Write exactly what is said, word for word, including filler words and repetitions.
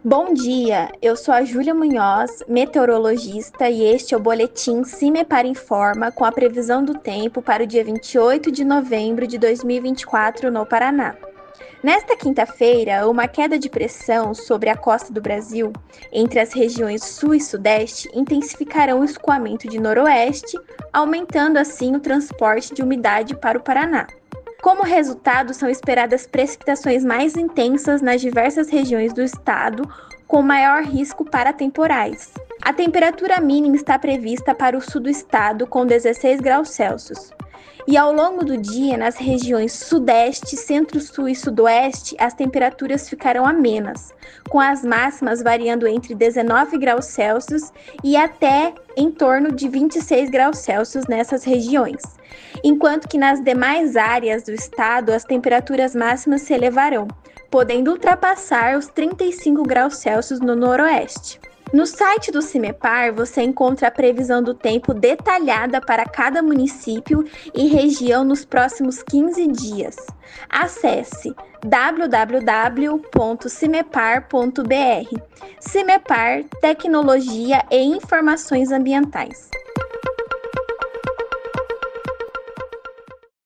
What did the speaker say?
Bom dia, eu sou a Júlia Munhoz, meteorologista, e este é o boletim CIMEPAR Informa com a previsão do tempo para o dia vinte e oito de novembro de dois mil e vinte e quatro no Paraná. Nesta quinta-feira, uma queda de pressão sobre a costa do Brasil, entre as regiões sul e sudeste, intensificarão o escoamento de noroeste, aumentando assim o transporte de umidade para o Paraná. Como resultado, são esperadas precipitações mais intensas nas diversas regiões do estado, com maior risco para temporais. A temperatura mínima está prevista para o sul do estado, com dezesseis graus Celsius. E ao longo do dia, nas regiões sudeste, centro-sul e sudoeste, as temperaturas ficarão amenas, com as máximas variando entre dezenove graus Celsius e até em torno de vinte e seis graus Celsius nessas regiões, enquanto que nas demais áreas do estado as temperaturas máximas se elevarão, podendo ultrapassar os trinta e cinco graus Celsius no noroeste. No site do CIMEPAR, você encontra a previsão do tempo detalhada para cada município e região nos próximos quinze dias. Acesse w w w ponto cimepar ponto b r. CIMEPAR, Tecnologia e Informações Ambientais.